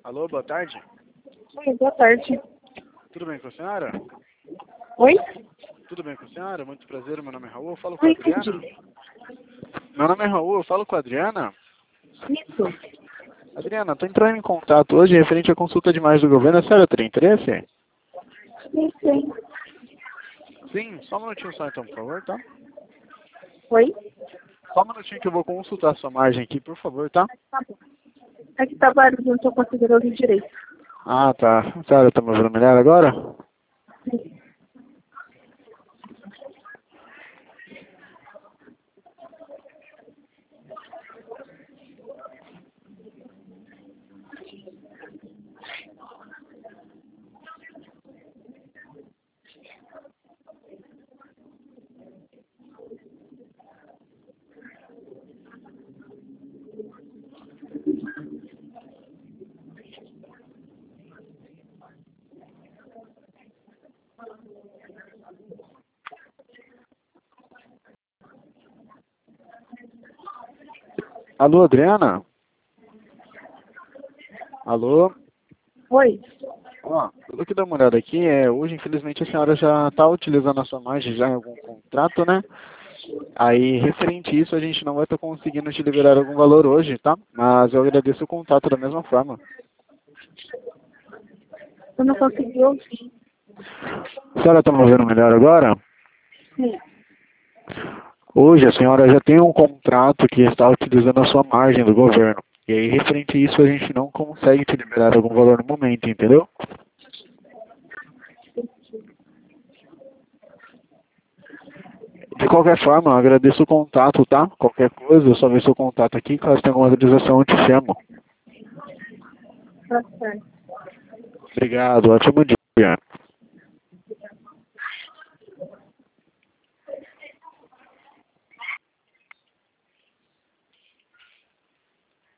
Alô, boa tarde. Oi, boa tarde. Tudo bem com a senhora? Oi? Tudo bem com a senhora? Muito prazer, meu nome é Raul, eu falo com a Não Adriana. entendi. Meu nome é Raul, eu falo com a Adriana. Isso. Adriana, tô entrando em contato hoje referente à consulta de imagem do governo. A senhora tem interesse? Sim. Sim, só um minutinho só então, por favor, tá? Oi? Só um minutinho que eu vou consultar a sua margem aqui, por favor, tá? Tá bom. Aqui tá barulho, não tô conseguindo ouvir direito. Ah, tá. A senhora tá me ouvindo melhor agora? Sim. Alô, Adriana? Alô? Oi? Ó, pelo que dá uma olhada aqui, hoje infelizmente a senhora já está utilizando a sua margem já em algum contrato, né? Aí, referente a isso, a gente não vai estar conseguindo te liberar algum valor hoje, tá? Mas eu agradeço o contato da mesma forma. Eu não consegui ouvir. A senhora está me ouvindo melhor agora? Sim. Hoje a senhora já tem um contrato que está utilizando a sua margem do governo. E aí, referente a isso, a gente não consegue te liberar algum valor no momento, entendeu? De qualquer forma, eu agradeço o contato, tá? Qualquer coisa, eu só ver seu contato aqui. Caso tenha alguma atualização, eu te chamo. Tá certo. Obrigado, ótimo dia.